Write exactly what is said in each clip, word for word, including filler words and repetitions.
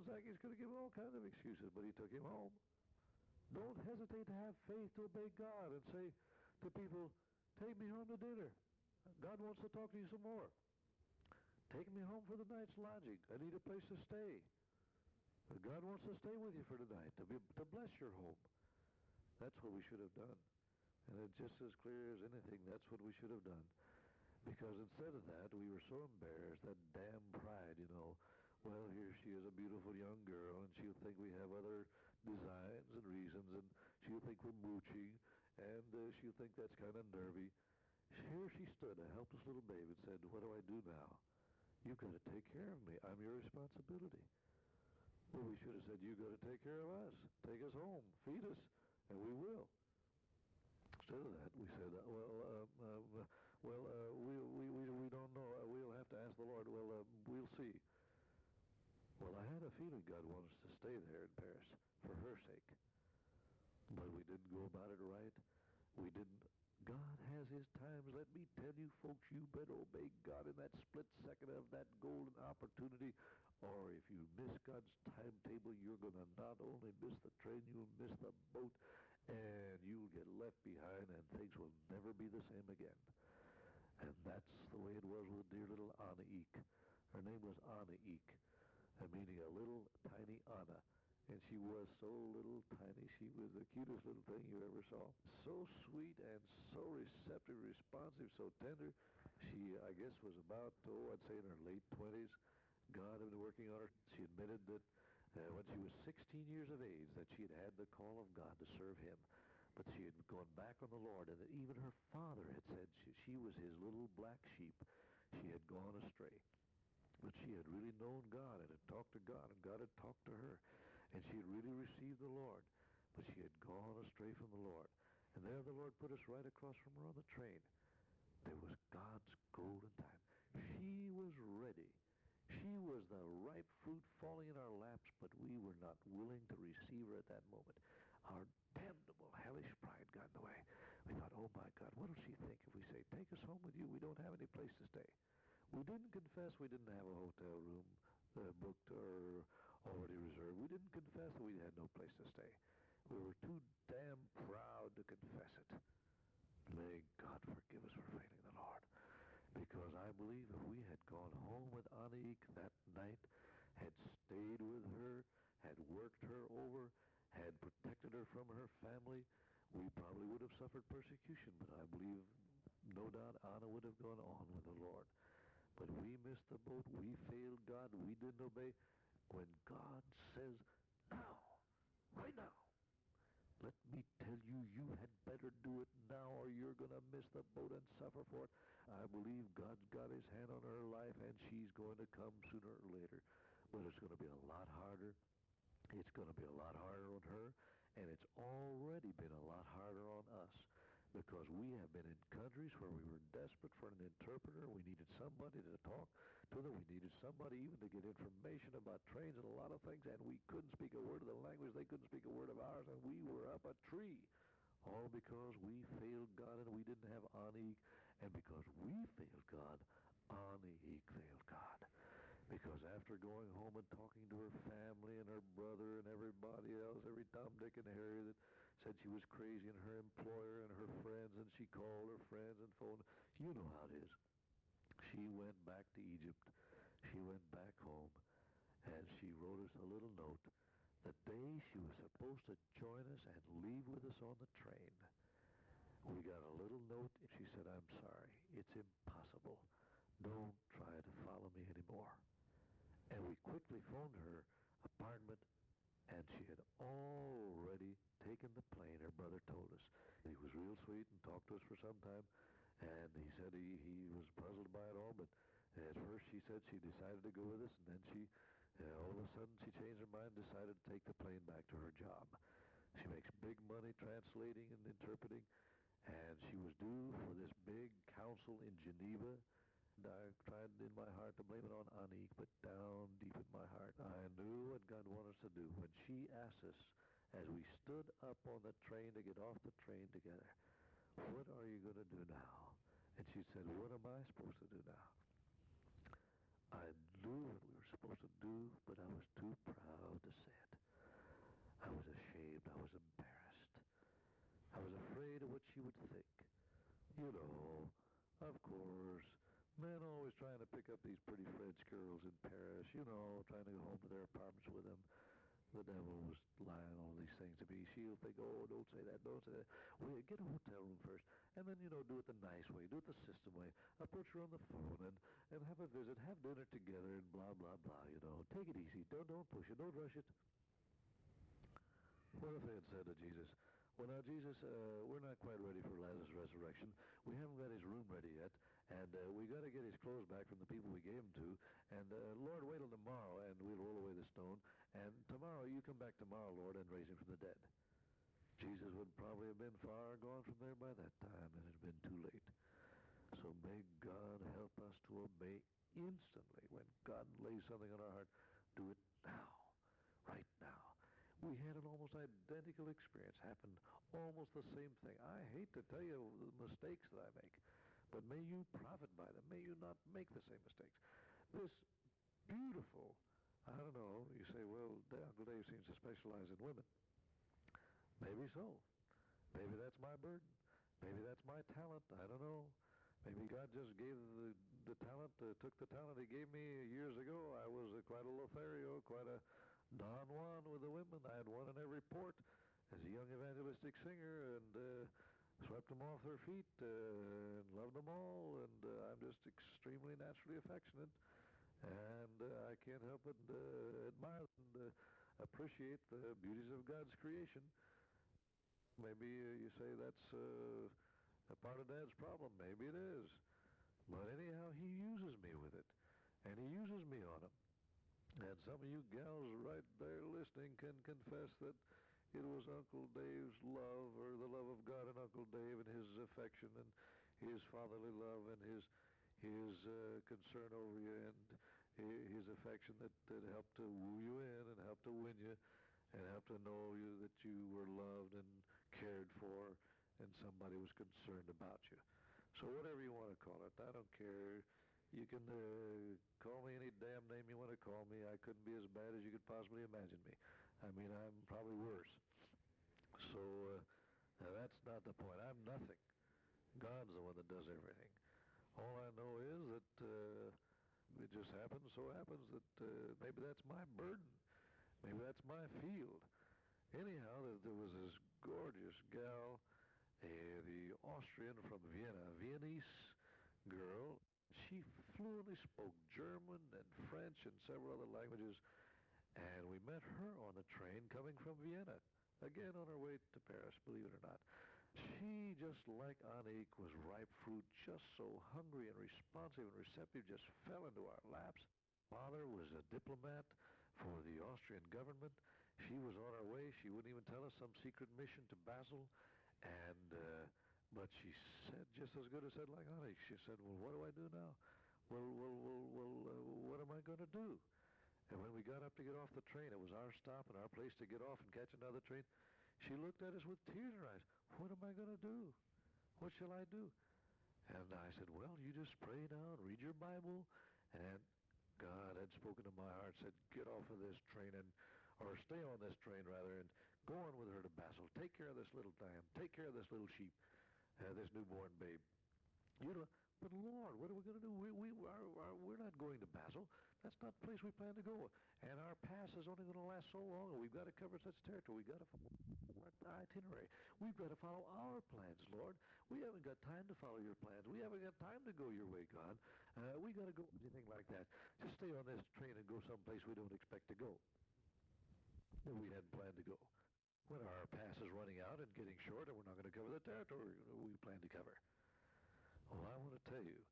sounds like he's going to give him all kinds of excuses, but he took him home. Don't hesitate to have faith to obey God and say to people, take me home to dinner. God wants to talk to you some more. Take me home for the night's lodging. I need a place to stay. God wants to stay with you for tonight, to, be, to bless your home. That's what we should have done. And it's just as clear as anything, that's what we should have done. Because instead of that, we were so embarrassed, that damn pride, you know. Well, here she is, a beautiful young girl, and she'll think we have other designs and reasons, and she'll think we're mooching, and uh, she'll think that's kind of nervy. Here she stood, a helpless little babe, and said, what do I do now? You've got to take care of me. I'm your responsibility. Well, we should have said, you've got to take care of us. Take us home. Feed us. And we will. Instead of that, we said, uh, well, uh, uh, well, uh, we, we, we, we don't know. Uh, we'll have to ask the Lord. Well, uh, we'll see. Well, I had a feeling God wanted us to stay there in Paris for her sake. But we didn't go about it right. We didn't. God has his times. Let me tell you, folks, you better obey God in that split second of that golden opportunity, or if you miss God's timetable, you're going to not only miss the train, you'll miss the boat, and you'll get left behind, and things will never be the same again. And that's the way it was with dear little Anna Eek. Her name was Anna Eek, meaning a little tiny Anna. And she was so little tiny. She was the cutest little thing you ever saw. So sweet and so receptive, responsive, so tender. She, I guess, was about, oh, I'd say in her late twenties. God had been working on her. She admitted that uh, when she was sixteen years of age, that she had had the call of God to serve him. But she had gone back on the Lord, and that even her father had said she, she was his little black sheep. She had gone astray. But she had really known God and had talked to God, and God had talked to her. And she had really received the Lord. But she had gone astray from the Lord. And there the Lord put us right across from her on the train. There was God's golden time. She was ready. She was the ripe fruit falling in our laps, but we were not willing to receive her at that moment. Our damnable, hellish pride got in the way. We thought, oh my God, what will she think if we say, take us home with you? We don't have any place to stay. We didn't confess we didn't have a hotel room uh, booked or already reserved. We didn't confess that we had no place to stay. We were too damn proud to confess it. May God forgive us for failing the Lord. Because I believe if we had gone home with Anique that night, had stayed with her, had worked her over, had protected her from her family, we probably would have suffered persecution. But I believe, no doubt, Anna would have gone on with the Lord. But we missed the boat. We failed God. We didn't obey. When God says, now, right now, let me tell you, you had better do it now or you're going to miss the boat and suffer for it. I believe God's got his hand on her life, and she's going to come sooner or later. But it's going to be a lot harder. It's going to be a lot harder on her, and it's already been a lot harder on us, because we have been in countries where we were desperate for an interpreter. We needed somebody to talk to them. We needed somebody even to get information about trains and a lot of things, and we couldn't speak a word of the language. They couldn't speak a word of ours, and we were up a tree, all because we failed God and we didn't have Anique, and because we failed God, Anique failed God. Because after going home and talking to her family and her brother and everybody else, every Tom, Dick, and Harry that said she was crazy, and her employer and her friends, and she called her friends and phoned, you know how it is. She went back to Egypt. She went back home, and she wrote us a little note the day she was supposed to join us and leave with us on the train. We got a little note. She said, I'm sorry. It's impossible. Don't try to follow me anymore. And we quickly phoned her apartment, and she had already taken the plane. Her brother told us. He was real sweet and talked to us for some time, and he said he, he was puzzled by it all, but at first she said she decided to go with us, and then she, uh, all of a sudden, she changed her mind and decided to take the plane back to her job. She makes big money translating and interpreting, and she was due for this big council in Geneva. And I tried in my heart to blame it on Anique, but down deep in my heart, I knew what God wanted us to do. When she asked us, as we stood up on the train to get off the train together, what are you going to do now? And she said, what am I supposed to do now? I knew what we were supposed to do, but I was too proud pick up these pretty French girls in Paris, you know, trying to go home to their apartments with them. The devil was lying all these things to me. She'll think, oh, don't say that, don't say that. Well, get a hotel room first, and then, you know, do it the nice way, do it the system way. Approach her on the phone and, and have a visit, have dinner together, and blah, blah, blah, you know. Take it easy. Don't, don't push it. Don't rush it. What if they had said to Jesus, well, now, Jesus, uh, we're not quite ready for Lazarus' resurrection. We haven't got his room ready yet, and uh, we got to get his clothes back from the people we gave them to. And, uh, Lord, wait till tomorrow, and we'll roll away the stone. And tomorrow, you come back tomorrow, Lord, and raise him from the dead. Jesus would probably have been far gone from there by that time, and it had been too late. So may God help us to obey instantly. When God lays something on our heart, do it now, right now. We had an almost identical experience, happened almost the same thing. I hate to tell you the mistakes that I make, but may you profit by them. May you not make the same mistakes. This beautiful, I don't know, you say, well, Uncle Dave seems to specialize in women. Maybe so. Maybe that's my burden. Maybe that's my talent. I don't know. Maybe God just gave the, the talent, uh, took the talent he gave me years ago. I was uh, quite a Lothario, quite a Don Juan with the women. I had one in every port as a young evangelistic singer, and uh, swept them off their feet uh, and loved them all. And uh, I'm just extremely naturally affectionate, and uh, I can't help but uh, admire and uh, appreciate the beauties of God's creation. Maybe uh, you say that's uh, a part of Dad's problem. Maybe it is. But anyhow, he uses me with it, and he uses me on them. And some of you gals right there listening can confess that it was Uncle Dave's love, or the love of God in Uncle Dave, and his affection and his fatherly love and his his uh, concern over you, and his affection that, that helped to woo you in and helped to win you and helped to know you that you were loved and cared for and somebody was concerned about you. So whatever you want to call it, I don't care. You can uh, call me any damn name you want to call me. I couldn't be as bad as you could possibly imagine me. I mean, I'm probably worse. So uh, that's not the point. I'm nothing. God's the one that does everything. All I know is that uh, it just happens, so happens that uh, maybe that's my burden. Maybe that's my field. Anyhow, there, there was this gorgeous gal, uh, the Austrian from Vienna, a Viennese girl. She fluently spoke German and French and several other languages, and we met her on the train coming from Vienna, again on her way to Paris, believe it or not. She, just like Anique, was ripe fruit, just so hungry and responsive and receptive, just fell into our laps. Father was a diplomat for the Austrian government. She was on her way. She wouldn't even tell us, some secret mission to Basel, and uh, but she said just as good as said like Anique. She said, well, what do I do now? Well, well, well, well uh, what am I going to do? And when we got up to get off the train, it was our stop and our place to get off and catch another train. She looked at us with tears in her eyes. What am I going to do? What shall I do? And I said, well, you just pray now and read your Bible. And God had spoken to my heart, said, get off of this train, and or stay on this train, rather, and go on with her to Basel. Take care of this little lamb. Take care of this little sheep, uh, this newborn babe. You know, but Lord, what are we going to do? We, we, are, are, we're not going to Basel. That's not the place we plan to go. And our pass is only going to last so long, and we've got to cover such territory. We've got to follow our itinerary. We've got to follow our plans, Lord. We haven't got time to follow your plans. We haven't got time to go your way, God. Uh, we got to go anything like that. Just stay on this train and go someplace we don't expect to go, that we hadn't planned to go. When our pass is running out and getting short, and we're not going to cover the territory we plan to cover. Well, I want to tell you,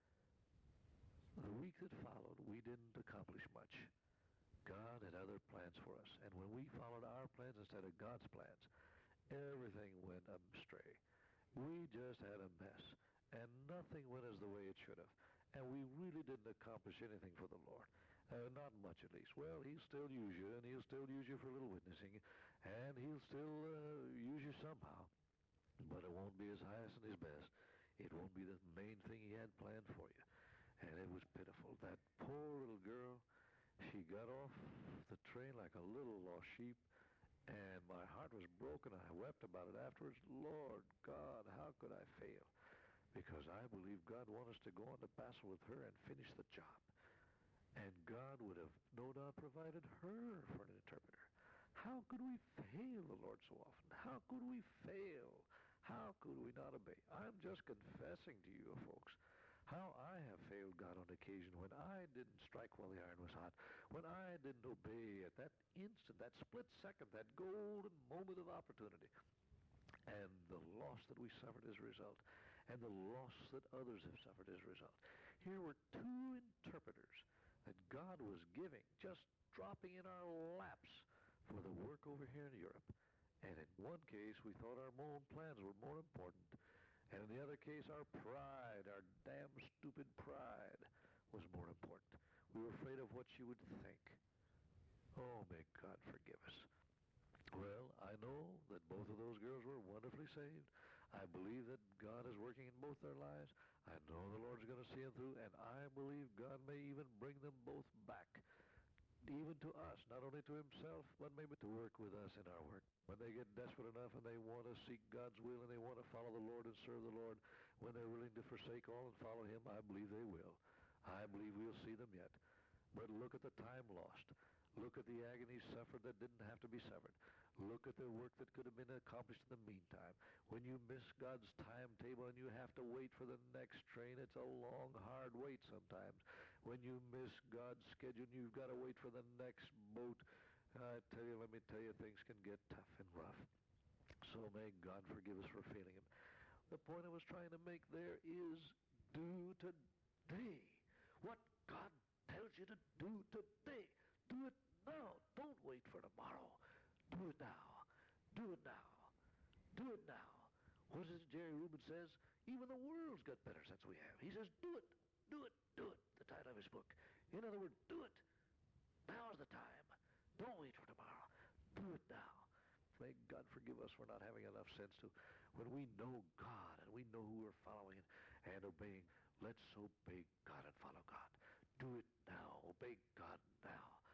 the week that followed, we didn't accomplish much. God had other plans for us, and when we followed our plans instead of God's plans, everything went astray. We just had a mess, and nothing went as the way it should have, and we really didn't accomplish anything for the Lord. Uh, not much, at least. Well, he'll still use you, and he'll still use you for a little witnessing, and he'll still uh, use you somehow, but it won't be his highest and his best. It won't be the main thing he had planned for you. And it was pitiful. That poor little girl, she got off the train like a little lost sheep, and my heart was broken. I wept about it afterwards. Lord God, how could I fail? because I believe God wants us to go on to battle with her and finish the job. And God would have no doubt provided her for an interpreter. How could we fail the Lord so often? How could we fail? How could we not obey? I'm just confessing to you, folks, how I have failed God on occasion when I didn't strike while the iron was hot, when I didn't obey at that instant, that split second, that golden moment of opportunity. And the loss that we suffered as a result, and the loss that others have suffered as a result. Here were two interpreters that God was giving, just dropping in our laps for the work over here in Europe. And in one case, we thought our own plans were more important. And in the other case, our pride, our damn stupid pride, was more important. We were afraid of what she would think. Oh, may God forgive us. Well, I know that both of those girls were wonderfully saved. I believe that God is working in both their lives. I know the Lord's going to see them through, and I believe God may even bring them both back, even to us, not only to himself, but maybe to work with us in our work. When they get desperate enough and they want to seek God's will and they want to follow the Lord and serve the Lord, when they're willing to forsake all and follow him, I believe they will. I believe we'll see them yet. But look at the time lost. Look at the agonies suffered that didn't have to be suffered. Look at the work that could have been accomplished in the meantime. When you miss God's timetable and you have to wait for the next train, it's a long, hard wait sometimes. When you miss God's schedule and you've got to wait for the next boat, I tell you, let me tell you, things can get tough and rough. So may God forgive us for failing him. The point I was trying to make there is, do today what God tells you to do today. Do it now. Don't wait for tomorrow. Do it now. Do it now. Do it now. What is it Jerry Rubin says? Even the world's got better sense we have. He says, do it. Do it. Do it. The title of his book. In other words, do it. Now's the time. Don't wait for tomorrow. Do it now. May God forgive us for not having enough sense to, when we know God and we know who we're following and obeying, let's obey God and follow God. Do it now. Obey God now.